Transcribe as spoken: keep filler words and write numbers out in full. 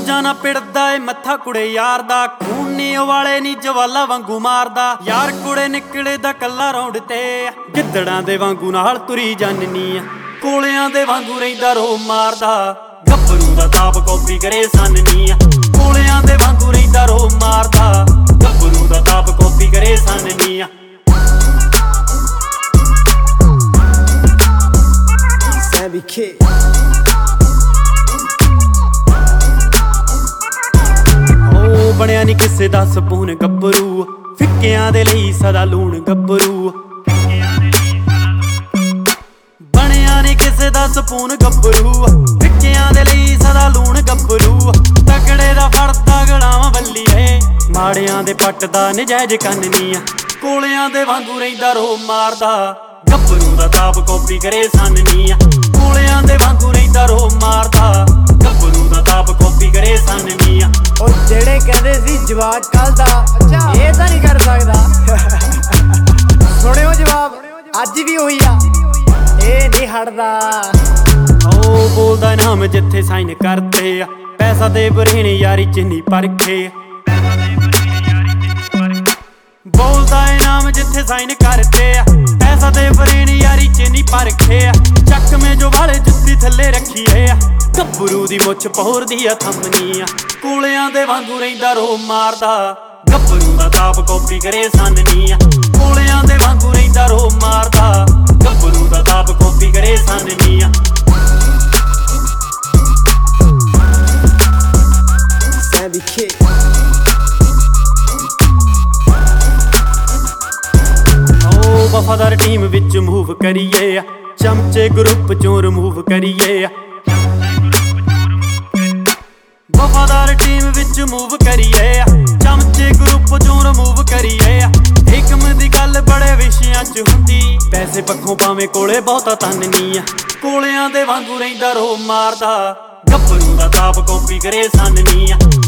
ਮੌਜਾਂ ਨਾ ਪਿੜਦਾ ਏ ਮੱਥਾ ਕੁੜੇ ਯਾਰ ਦਾ, ਖੂਨ ਨੀ ਵਾਲੇ ਨੀ ਜਵਾਲਾ ਵਾਂਗੂ ਮਾਰਦਾ। ਯਾਰ ਕੁੜੇ ਨਿਕਲੇ ਦਾ ਕੱਲਾ ਰੌਂਡ ਤੇ, ਗਿੱਦੜਾਂ ਦੇ ਵਾਂਗੂ ਨਾਲ ਤੁਰੀ ਜਾਨਨੀ ਆ, ਕੋਲਿਆਂ ਦੇ ਵਾਂਗੂ ਰਹਿੰਦਾ ਰੋ ਮਾਰਦਾ। ਗੱਭਰੂ ਦਾ ਤਾਪ ਕਾਪੀ ਕਰੇ ਸਾਨਨੀ ਆ, ਕੋਲਿਆਂ ਦੇ ਵਾਂਗੂ ਰਹਿੰਦਾ ਰੋ ਮਾਰਦਾ। ਗੱਭਰੂ ਦਾ ਤਾਪ ਕਾਪੀ ਕਰੇ ਸਾਨਨੀ ਆ। ਉਹ ਬਣਿਆ ਨੀ ਕਿਸੇ ਦਾ ਸਪੂਨ ਗੱਭਰੂ, ਫਿੱਕਿਆਂ ਦੇ ਲਈ ਸਦਾ ਲੂਣ ਗੱਭਰੂ। ਬਣਿਆ ਨੀ ਕਿਸੇ ਦਾ ਸਪੂਨ ਗੱਭਰੂ, ਫਿੱਕਿਆਂ ਦੇ ਲਈ ਸਦਾ ਲੂਣ ਗੱਭਰੂ। ਤਕੜੇ ਦਾ ਫੜਦਾ ਗਲਾਵਾਂ ਬੱਲੀਏ, ਮਾੜਿਆਂ ਦੇ ਪੱਟਦਾ ਨਜਾਇਜ਼ ਕੰਨਨੀ ਆ, ਕੋਲਿਆਂ ਦੇ ਵਾਂਗੂ ਰਹਿੰਦਾ ਰੋ ਮਾਰਦਾ। ਗੱਭਰੂ ਦਾ ਤਾਪ ਕਾਪੀ ਕਰੇ ਸਾਨਨੀ ਆ, ਕੋਲਿਆਂ ਦੇ ਵਾਂਗੂ ਰਹਿੰਦਾ ਰੋ ਮਾਰਦਾ। ਗੱਭਰੂ ਦਾ ਤਾਪ ਕਾਪੀ ਕਰੇ ਸਾਨਨੀ ਆ। ਉਹ ਜਿਹੜੇ ਕਹਿੰਦੇ ਸੀ ਜਵਾਕ ਕੱਲ ਦਾ, ਇਹ ਤਾਂ ਨਹੀਂ ਕਰ ਸਕਦਾ। ਸੁਣਿਓ ਜਵਾਬ ਅੱਜ ਵੀ ਉਹੀ ਆ, ਇਹ ਨਹੀਂ ਹਟਦਾ। ਉਹ ਬੋਲਦਾ ਨਾਮ ਜਿੱਥੇ ਸਾਈਨ ਕਰਦੇ ਆ, ਪੈਸਾ ਦੇ ਬਰੇਣ ਯਾਰੀ ਚ ਨਹੀਂ ਪਰਖੇ। ਬੋਲਦਾ ਏ ਨਾਮ ਜਿੱਥੇ ਸਾਈਨ ਕਰਦੇ ਆ, ਪੈਸਾ ਦੇ ਬਰੇਣ ਯਾਰੀ ਚ ਨਹੀਂ ਪਰਖੇ। ਚੱਕਵੇਂ ਜੋ ਵਾਲੇ ਜੁੱਤੀ ਥੱਲੇ ਰੱਖੀਏ ਆ, ਗੱਭਰੂ ਦੀ ਮੁੱਛ ਪਹੁਰਦੀ ਆ ਥੰਮਨੀ ਆ, ਕੋਲਿਆਂ ਦੇ ਵਾਂਗੂ ਰਹਿੰਦਾ ਰੋ ਮਾਰਦਾ। ਗੱਭਰੂ ਦਾ ਤਾਪ ਕਾਪੀ ਕਰੇ ਸਾਨਨੀ ਆ, ਕੋਲਿਆਂ ਦੇ ਵਾਂਗੂ ਰਹਿੰਦਾ ਰੋ ਮਾਰਦਾ। ਗੱਭਰੂ ਦਾ ਤਾਪ ਕਾਪੀ ਕਰੇ ਸਾਨਨੀ ਆ। ਵਫਾਦਾਰ ਟੀਮ ਵਿੱਚ ਮੂਵ ਕਰੀਏ, ਚਮਚੇ ਗਰੁੱਪ ਚੋਂ ਰਿਮੂਵ ਕਰੀਏ। ਵਫਾਦਾਰ ਟੀਮ ਵਿੱਚ ਮੂਵ ਕਰੀਏ, ਚਮਚੇ ਗਰੁੱਪ ਚੋਂ ਰਿਮੂਵ ਕਰੀਏ। ਹਿਕਮ ਦੀ ਗੱਲ ਬੜੇ ਵਿਸ਼ਿਆਂ ਚ ਹੁੰਦੀ, ਪੈਸੇ ਪੱਖੋਂ ਭਾਵੇਂ ਕੋਲੇ ਬਹੁਤਾ ਧਨ ਨੀ ਆ, ਕੋਲਿਆਂ ਦੇ ਵਾਂਗੂ ਰਹਿੰਦਾ ਰੋ ਮਾਰਦਾ। ਗੱਭਰੂ ਦਾ ਤਾਪ ਕਾਪੀ ਕਰੇ ਸਾਨਨੀ ਆ,